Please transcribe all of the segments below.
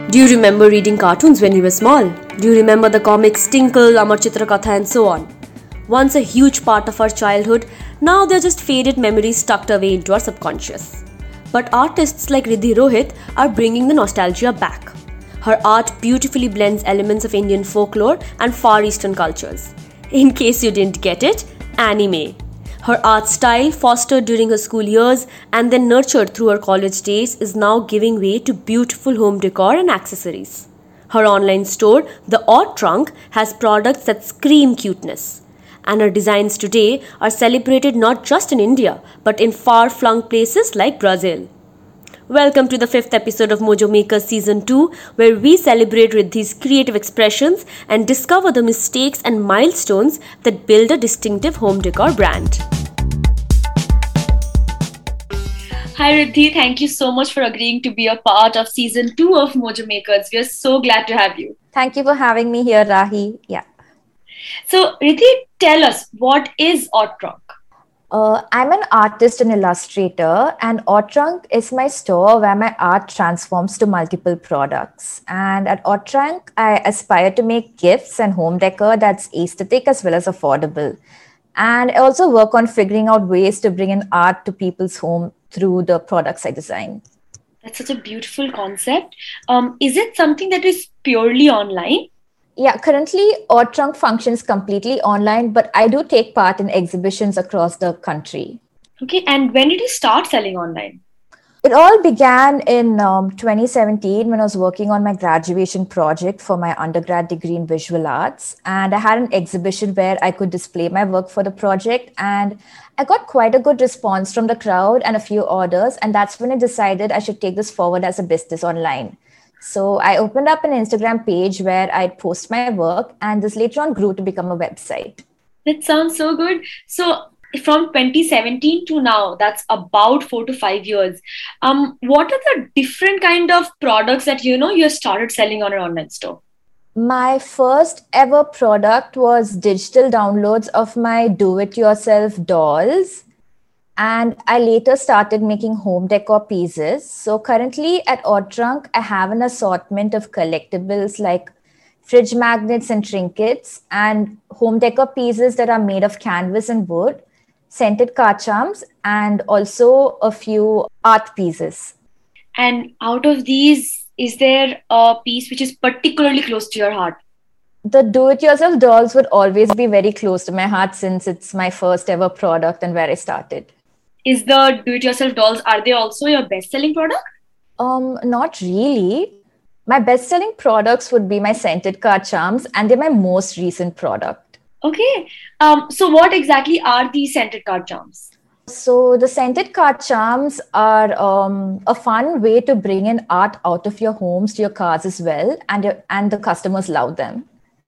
Do you remember reading cartoons when you were small? Do you remember the comics Tinkle, Amar Chitra Katha and so on? Once a huge part of our childhood, now they're just faded memories tucked away into our subconscious. But artists like Riddhi Rohit are bringing the nostalgia back. Her art beautifully blends elements of Indian folklore and Far Eastern cultures. In case you didn't get it, anime. Her art style, fostered during her school years and then nurtured through her college days, is now giving way to beautiful home decor and accessories. Her online store, The Odd Trunk, has products that scream cuteness. And her designs today are celebrated not just in India, but in far-flung places like Brazil. Welcome to the 5th episode of Mojo Makers Season 2, where we celebrate Riddhi's creative expressions and discover the mistakes and milestones that build a distinctive home decor brand. Hi Riddhi, thank you so much for agreeing to be a part of Season 2 of Mojo Makers. We are so glad to have you. Thank you for having me here, Rahi. Yeah. So Riddhi, tell us, what is Odd Trunk? I'm an artist and illustrator, and Odd Trunk is my store where my art transforms to multiple products. And at Odd Trunk, I aspire to make gifts and home decor that's aesthetic as well as affordable. And I also work on figuring out ways to bring in art to people's home through the products I design. That's such a beautiful concept. Is it something that is purely online? Yeah, currently Odd Trunk functions completely online, but I do take part in exhibitions across the country. Okay, and when did you start selling online? It all began in 2017 when I was working on my graduation project for my undergrad degree in visual arts. And I had an exhibition where I could display my work for the project. And I got quite a good response from the crowd and a few orders. And that's when I decided I should take this forward as a business online. So I opened up an Instagram page where I'd post my work, and this later on grew to become a website. That sounds so good. So from 2017 to now, that's about 4 to 5 years. What are the different kind of products that you started selling on an online store? My first ever product was digital downloads of my do-it-yourself dolls. And I later started making home decor pieces. So currently at Odd Trunk, I have an assortment of collectibles like fridge magnets and trinkets, and home decor pieces that are made of canvas and wood, scented card charms, and also a few art pieces. And out of these, is there a piece which is particularly close to your heart? The do-it-yourself dolls would always be very close to my heart since it's my first ever product and where I started. Is the do-it-yourself dolls, are they also your best-selling product? Not really. My best-selling products would be my scented card charms, and they're my most recent product. Okay. So what exactly are these scented card charms? So the scented card charms are a fun way to bring in art out of your homes to your cars as well, and the customers love them.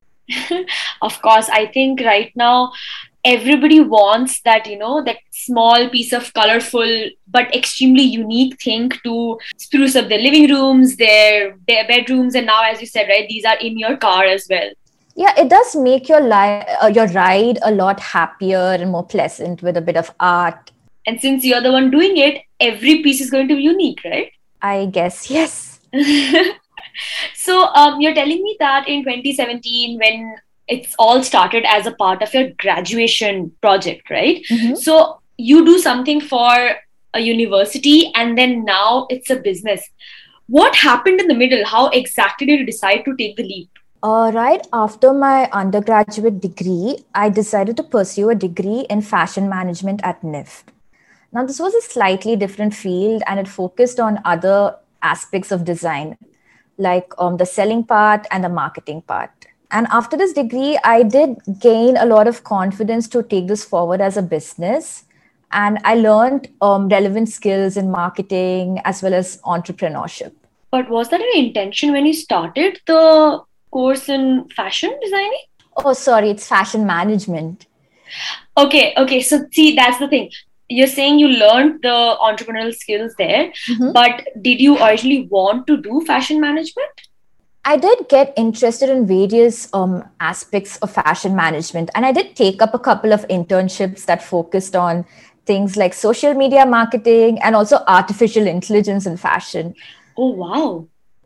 Of course, I think right now everybody wants that, that small piece of colorful but extremely unique thing to spruce up their living rooms, their bedrooms, and now, as you said, right, these are in your car as well. Yeah, it does make your ride a lot happier and more pleasant with a bit of art. And since you're the one doing it, every piece is going to be unique, right? I guess, yes. So you're telling me that in 2017, when it's all started as a part of your graduation project, right? Mm-hmm. So you do something for a university and then now it's a business. What happened in the middle? How exactly did you decide to take the leap? Right after my undergraduate degree, I decided to pursue a degree in fashion management at NIFT. Now, this was a slightly different field and it focused on other aspects of design, like the selling part and the marketing part. And after this degree, I did gain a lot of confidence to take this forward as a business. And I learned relevant skills in marketing as well as entrepreneurship. But was that an intention when you started the course in fashion designing? Oh, sorry, it's fashion management. Okay. So see, that's the thing. You're saying you learned the entrepreneurial skills there, but did you originally want to do fashion management? I did get interested in various aspects of fashion management, and I did take up a couple of internships that focused on things like social media marketing and also artificial intelligence in fashion. Oh, wow.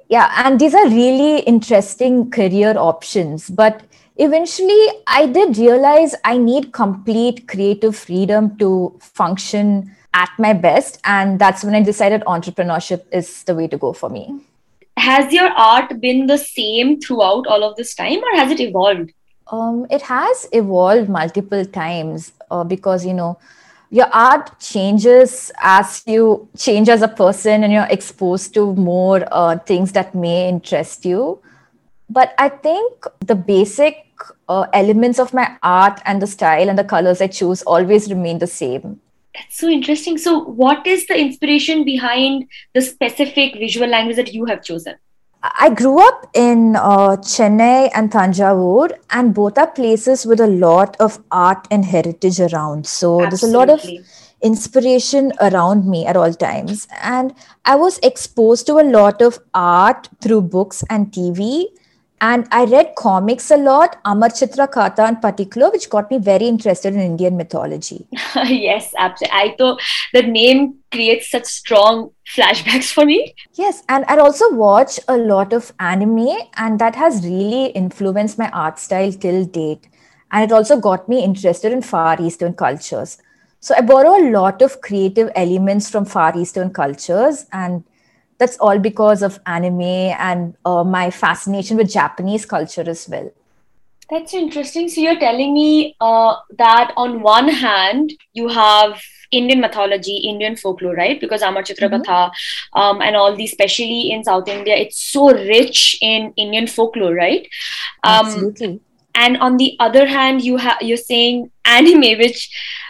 Yeah, and these are really interesting career options. But eventually, I did realize I need complete creative freedom to function at my best. And that's when I decided entrepreneurship is the way to go for me. Has your art been the same throughout all of this time, or has it evolved? It has evolved multiple times because, your art changes as you change as a person and you're exposed to more things that may interest you. But I think the basic elements of my art and the style and the colors I choose always remain the same. That's so interesting. So, what is the inspiration behind the specific visual language that you have chosen? I grew up in Chennai and Tanjavur, and both are places with a lot of art and heritage around. So there's a lot of Absolutely. inspiration around me at all times. And I was exposed to a lot of art through books and TV. And I read comics a lot, Amar Chitra Katha in particular, which got me very interested in Indian mythology. Yes, absolutely. I thought the name creates such strong flashbacks for me. Yes, and I also watch a lot of anime, and that has really influenced my art style till date. And it also got me interested in Far Eastern cultures. So I borrow a lot of creative elements from Far Eastern cultures, and that's all because of anime and my fascination with Japanese culture as well. That's interesting. So you're telling me that on one hand you have Indian mythology, Indian folklore, right? Because Amar Chitra Mhm. Katha and all these, especially in South India, it's so rich in Indian folklore, right? Um, Absolutely. and on the other hand, you're saying anime, which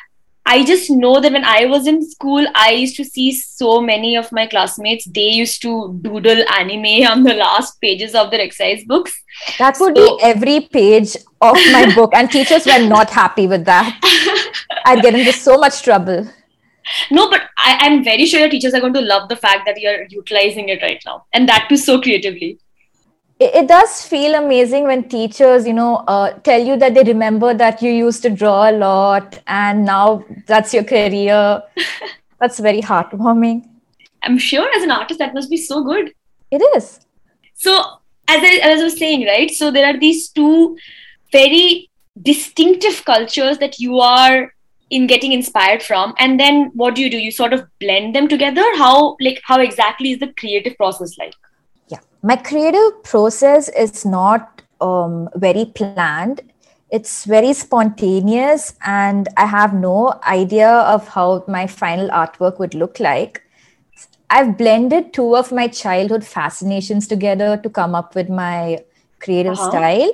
I just know that when I was in school, I used to see so many of my classmates, they used to doodle anime on the last pages of their exercise books. That would be So, every page of my book, and teachers were not happy with that. I'd get into so much trouble. no, but I'm very sure your teachers are going to love the fact that you're utilizing it right now. And that too so creatively. It does feel amazing when teachers, tell you that they remember that you used to draw a lot and now that's your career. That's very heartwarming. I'm sure as an artist, that must be so good. It is. So, as I was saying, right? So, there are these two very distinctive cultures that you are in getting inspired from, and then what do? You sort of blend them together. How exactly is the creative process like? Yeah. My creative process is not very planned. It's very spontaneous, and I have no idea of how my final artwork would look like. I've blended two of my childhood fascinations together to come up with my creative Uh-huh. style.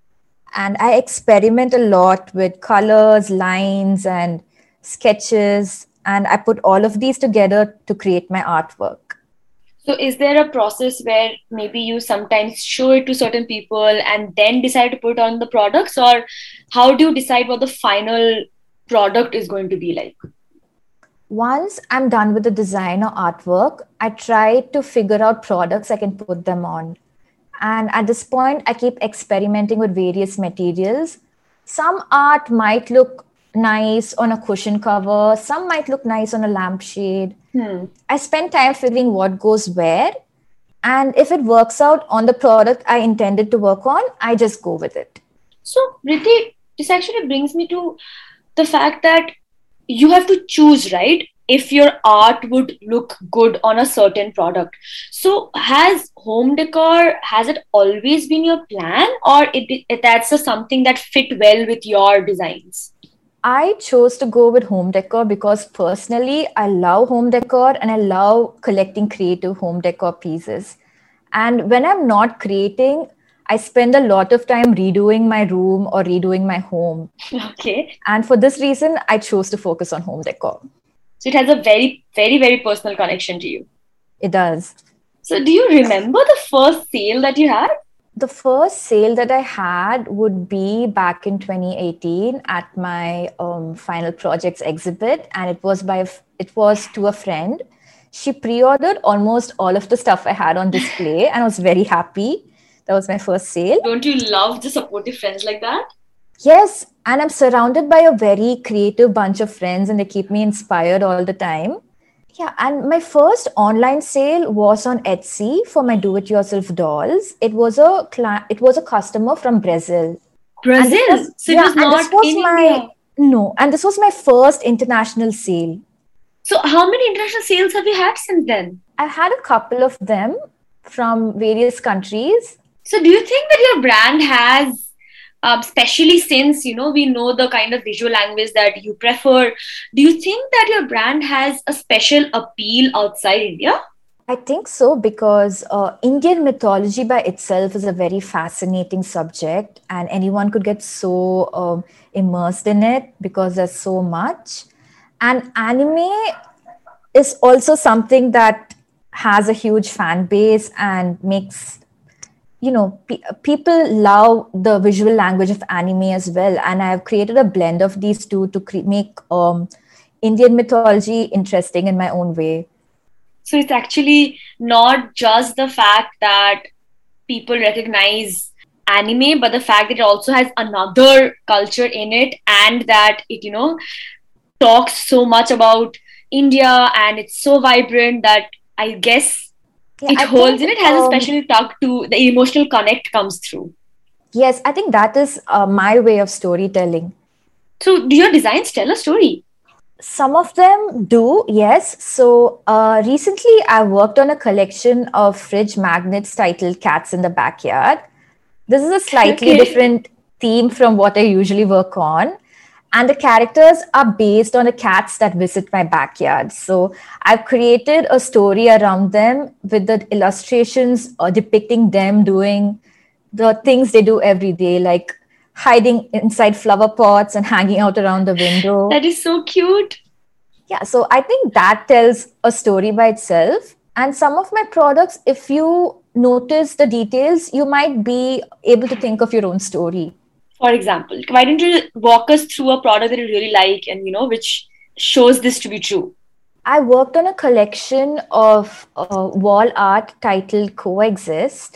And I experiment a lot with colors, lines, and sketches. And I put all of these together to create my artwork. So is there a process where maybe you sometimes show it to certain people and then decide to put on the products, or how do you decide what the final product is going to be like? Once I'm done with the design or artwork, I try to figure out products I can put them on. And at this point, I keep experimenting with various materials. Some art might look nice on a cushion cover, some might look nice on a lampshade. I spend time figuring what goes where. And if it works out on the product I intended to work on, I just go with it. So, Ritik, this actually brings me to the fact that you have to choose, right? If your art would look good on a certain product. So, has home decor, has it always been your plan, or that's just something that fit well with your designs? I chose to go with home decor because personally, I love home decor and I love collecting creative home decor pieces. And when I'm not creating, I spend a lot of time redoing my room or redoing my home. Okay. And for this reason, I chose to focus on home decor. So, it has a very, very, very personal connection to you. It does. So, do you remember the first sale that you had? The first sale that I had would be back in 2018 at my final projects exhibit, and it was to a friend. She pre-ordered almost all of the stuff I had on display, and I was very happy. That was my first sale. Don't you love the supportive friends like that? Yes, and I'm surrounded by a very creative bunch of friends, and they keep me inspired all the time. Yeah, and my first online sale was on Etsy for my do-it-yourself dolls. It was a customer from Brazil. And this Brazil. was So it yeah, was and this not was in my India. no, and this was my first international sale. So how many international sales have you had since then? I've had a couple of them from various countries. So do you think that your brand has, especially since we know the kind of visual language that you prefer, do you think that your brand has a special appeal outside India? I think so because Indian mythology by itself is a very fascinating subject, and anyone could get so immersed in it because there's so much. And anime is also something that has a huge fan base and makes people love the visual language of anime as well, and I've created a blend of these two to make Indian mythology interesting in my own way. So it's actually not just the fact that people recognize anime, but the fact that it also has another culture in it, and that it, talks so much about India, and it's so vibrant that I guess Yeah, it I holds think in it, has a special tug to the emotional connect comes through. yes, I think that is my way of storytelling. So, do your designs tell a story? Some of them do, yes. So recently I worked on a collection of fridge magnets titled Cats in the Backyard. This is a slightly Okay. different theme from what I usually work on. And the characters are based on the cats that visit my backyard. So I've created a story around them with the illustrations depicting them doing the things they do every day, like hiding inside flower pots and hanging out around the window. That is so cute. Yeah, so I think that tells a story by itself. And some of my products, if you notice the details, you might be able to think of your own story. For example, why don't you walk us through a product that you really like and which shows this to be true? I worked on a collection of wall art titled Coexist.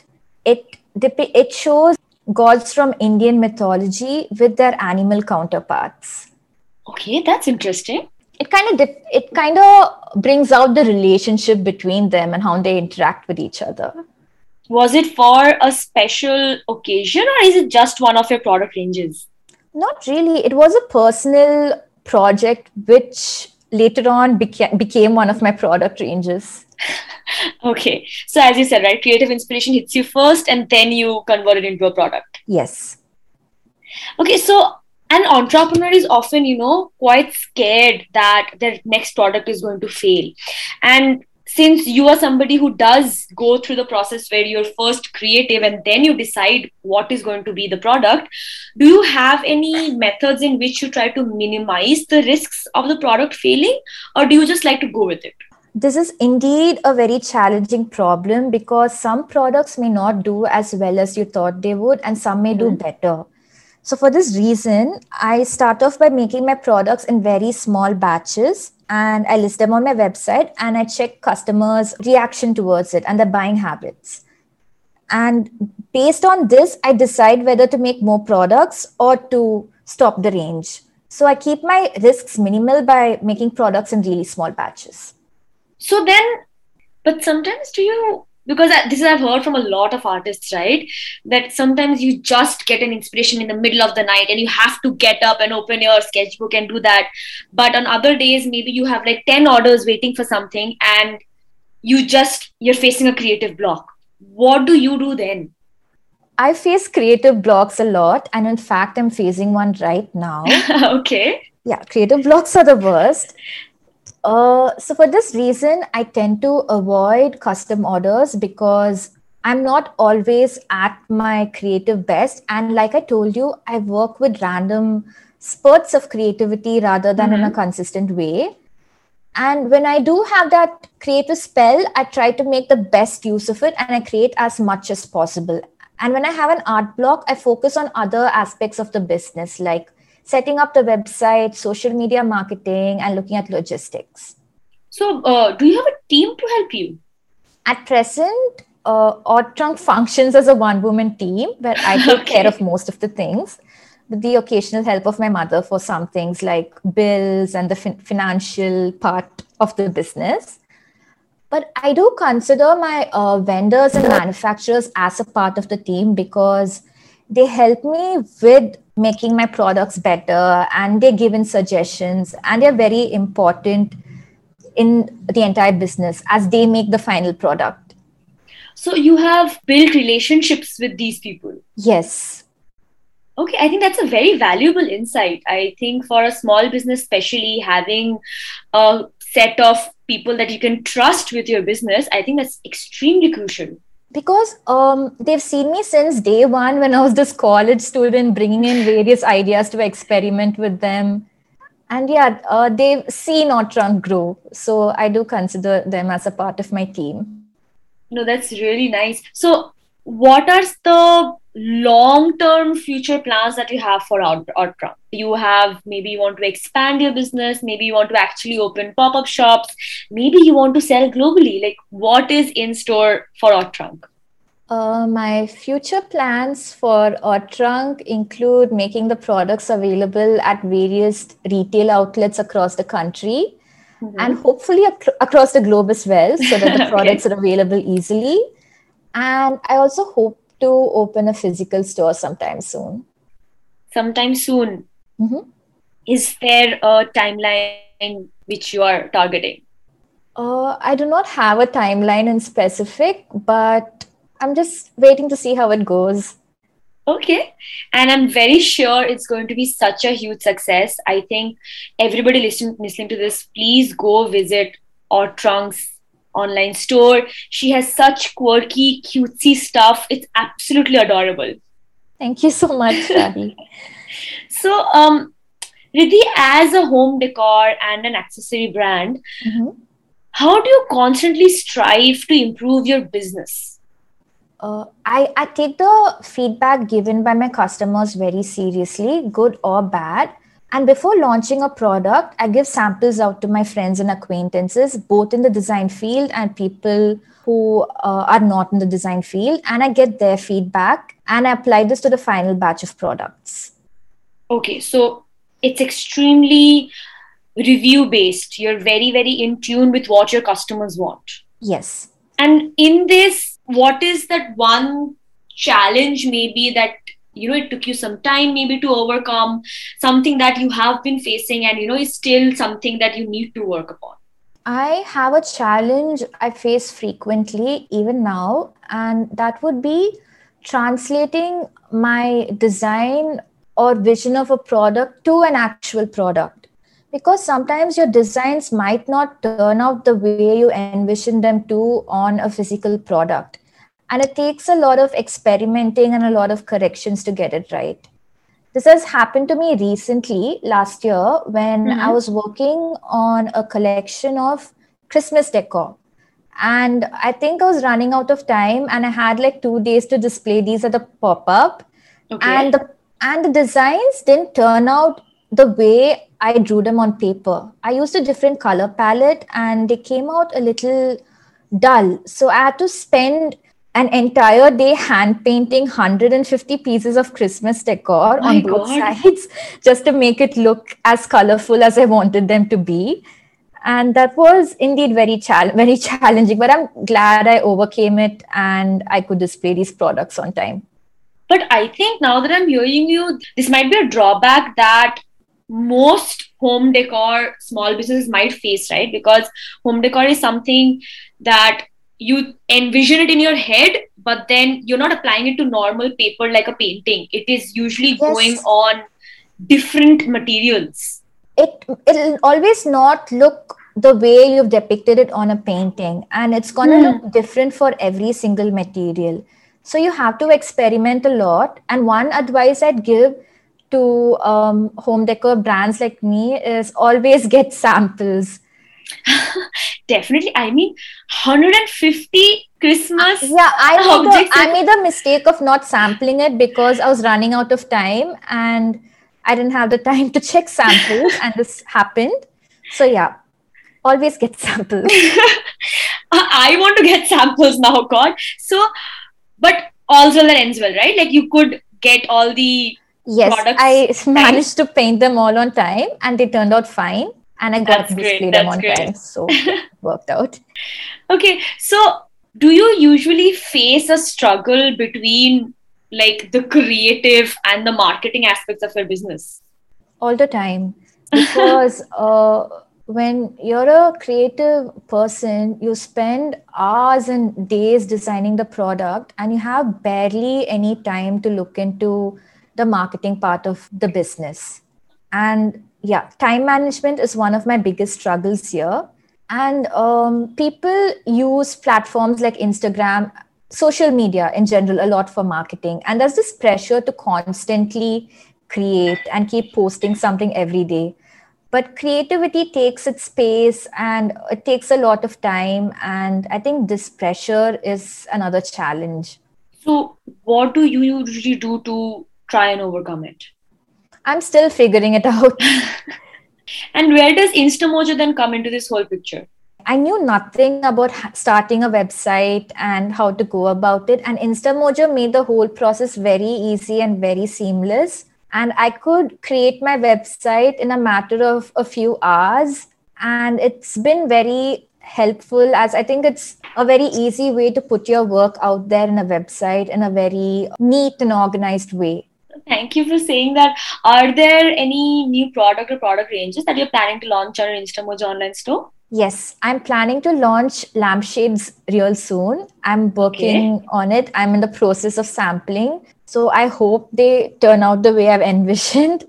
It shows gods from Indian mythology with their animal counterparts. Okay, that's interesting. It kind of brings out the relationship between them and how they interact with each other. Was it for a special occasion, or is it just one of your product ranges? Not really. It was a personal project which later on became one of my product ranges. Okay. So as you said, right, creative inspiration hits you first and then you convert it into a product. Yes. Okay, so an entrepreneur is often, quite scared that their next product is going to fail. And since you are somebody who does go through the process where you're first creative and then you decide what is going to be the product, do you have any methods in which you try to minimize the risks of the product failing, or do you just like to go with it? This is indeed a very challenging problem because some products may not do as well as you thought they would, and some may do better. So, for this reason, I start off by making my products in very small batches and I list them on my website and I check customers' reaction towards it and their buying habits. And based on this, I decide whether to make more products or to stop the range. So, I keep my risks minimal by making products in really small batches. So then, but sometimes do you, because this I've heard from a lot of artists, right? That sometimes you just get an inspiration in the middle of the night and you have to get up and open your sketchbook and do that. But on other days, maybe you have like 10 orders waiting for something and you're facing a creative block. What do you do then? I face creative blocks a lot. And in fact, I'm facing one right now. Okay. Yeah, creative blocks are the worst. So for this reason, I tend to avoid custom orders because I'm not always at my creative best. And like I told you, I work with random spurts of creativity rather than in a consistent way. And when I do have that creative spell, I try to make the best use of it and I create as much as possible. And when I have an art block, I focus on other aspects of the business, like setting up the website, social media marketing, and looking at logistics. So, do you have a team to help you? At present, Odd Trunk functions as a one-woman team where I take care of most of the things, with the occasional help of my mother for some things like bills and the financial part of the business. But I do consider my vendors and manufacturers as a part of the team because they help me with making my products better, and they give in suggestions, and they're very important in the entire business as they make the final product. So you have built relationships with these people. Yes. Okay, I think that's a very valuable insight. I think for a small business, especially having a set of people that you can trust with your business, I think that's extremely crucial. Because they've seen me since day one when I was this college student, bringing in various ideas to experiment with them. And yeah, they've seen OddTrunk grow. So I do consider them as a part of my team. No, that's really nice. So what are the long-term future plans that you have for OddTrunk? You have, maybe you want to expand your business, maybe you want to actually open pop-up shops, maybe you want to sell globally. Like, what is in store for OddTrunk? My future plans for OddTrunk include making the products available at various retail outlets across the country, and hopefully across the globe as well, so that the products are available easily. And I also hope to open a physical store sometime soon. Sometime soon. Is there a timeline which you are targeting? I do not have a timeline in specific, but I'm just waiting to see how it goes. Okay. And I'm very sure it's going to be such a huge success. I think everybody listening to this, please go visit OddTrunk's online store. She has such quirky, cutesy stuff. It's absolutely adorable. Thank you so much, Rahi. So, Riddhi, as a home decor and an accessory brand, how do you constantly strive to improve your business? I take the feedback given by my customers very seriously, good or bad. And before launching a product, I give samples out to my friends and acquaintances, both in the design field and people who are not in the design field. And I get their feedback and I apply this to the final batch of products. Okay, so it's extremely review based. You're very, very in tune with what your customers want. Yes. And in this, what is that one challenge maybe that, it took you some time maybe to overcome, something that you have been facing and, is still something that you need to work upon? I have a challenge I face frequently, even now, and that would be translating my design or vision of a product to an actual product. Because sometimes your designs might not turn out the way you envision them to on a physical product. And it takes a lot of experimenting and a lot of corrections to get it right. This has happened to me recently, last year, when I was working on a collection of Christmas decor. And I think I was running out of time and I had like 2 days to display these at the pop-up. Okay. And the designs didn't turn out the way I drew them on paper. I used a different color palette and they came out a little dull. So I had to spend an entire day hand painting 150 pieces of Christmas decor on both sides just to make it look as colorful as I wanted them to be. And that was indeed very challenging, but I'm glad I overcame it and I could display these products on time. But I think now that I'm hearing you, this might be a drawback that most home decor small businesses might face, right? Because home decor is something that you envision it in your head, but then you're not applying it to normal paper like a painting. It is usually going on different materials. It'll always not look the way you've depicted it on a painting, and it's going to look different for every single material. So you have to experiment a lot. And one advice I'd give to home decor brands like me is always get samples. Definitely. I mean, 150 Christmas I made the mistake of not sampling it because I was running out of time and I didn't have the time to check samples and this happened. So yeah, always get samples. I want to get samples now, God. So, but also that ends well, right? Like you could get all the products. I managed to paint them all on time and they turned out fine. And I got That's this great. freedom That's on great. time, so it worked out. Okay, so do you usually face a struggle between like the creative and the marketing aspects of your business? All the time, because when you're a creative person, you spend hours and days designing the product, and you have barely any time to look into the marketing part of the business. And yeah, time management is one of my biggest struggles here. And people use platforms like Instagram, social media in general, a lot for marketing. And there's this pressure to constantly create and keep posting something every day. But creativity takes its space and it takes a lot of time. And I think this pressure is another challenge. So, what do you usually do to try and overcome it? I'm still figuring it out. And where does Instamojo then come into this whole picture? I knew nothing about starting a website and how to go about it. And Instamojo made the whole process very easy and very seamless. And I could create my website in a matter of a few hours. And it's been very helpful, as I think it's a very easy way to put your work out there in a website in a very neat and organized way. Thank you for saying that. Are there any new product or product ranges that you're planning to launch on your Instamojo online store? Yes, I'm planning to launch lampshades real soon. I'm working on it. I'm in the process of sampling. So I hope they turn out the way I've envisioned.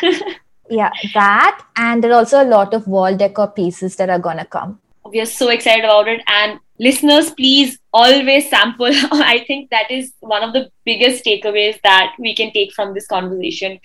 Yeah, that. And there are also a lot of wall decor pieces that are going to come. We are so excited about it. And listeners, please always sample. I think that is one of the biggest takeaways that we can take from this conversation.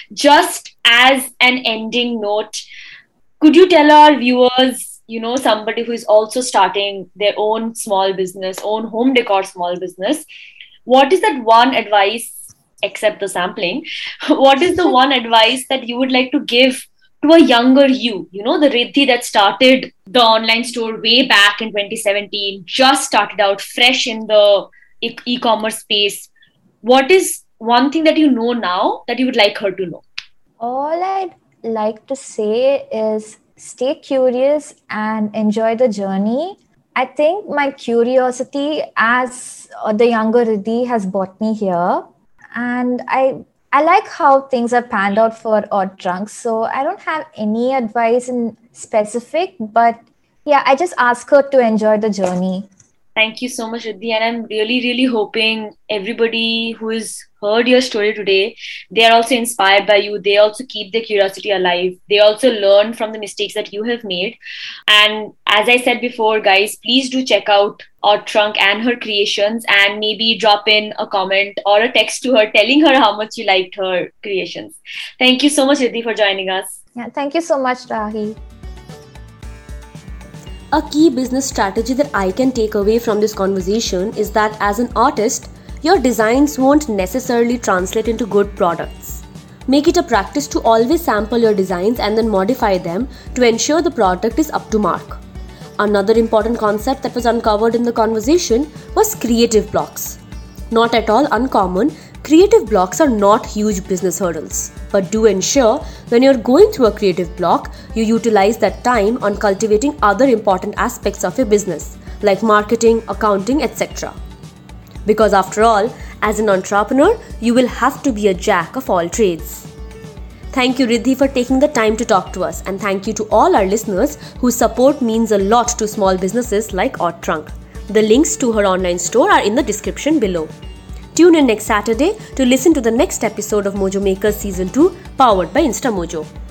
Just as an ending note, could you tell our viewers, somebody who is also starting their own small business, own home decor small business, what is that one advice, except the sampling, what is the one advice that you would like to give to a younger you, the Riddhi that started the online store way back in 2017, just started out fresh in the e-commerce space? What is one thing that you know now that you would like her to know? All I'd like to say is stay curious and enjoy the journey. I think my curiosity as the younger Riddhi has brought me here. And I like how things are panned out for Odd Trunks. So I don't have any advice in specific, but yeah, I just ask her to enjoy the journey. Thank you so much, Riddhi. And I'm really, really hoping everybody who has heard your story today, they are also inspired by you. They also keep their curiosity alive. They also learn from the mistakes that you have made. And as I said before, guys, please do check out Odd Trunk and her creations, and maybe drop in a comment or a text to her telling her how much you liked her creations. Thank you so much, Riddhi, for joining us. Yeah, thank you so much, Rahi. A key business strategy that I can take away from this conversation is that as an artist, your designs won't necessarily translate into good products. Make it a practice to always sample your designs and then modify them to ensure the product is up to mark. Another important concept that was uncovered in the conversation was creative blocks. Not at all uncommon, creative blocks are not huge business hurdles, but do ensure when you're going through a creative block, you utilize that time on cultivating other important aspects of your business, like marketing, accounting, etc. Because after all, as an entrepreneur, you will have to be a jack of all trades. Thank you, Riddhi, for taking the time to talk to us, and thank you to all our listeners whose support means a lot to small businesses like Odd Trunk. The links to her online store are in the description below. Tune in next Saturday to listen to the next episode of Mojo Makers Season 2, powered by Instamojo.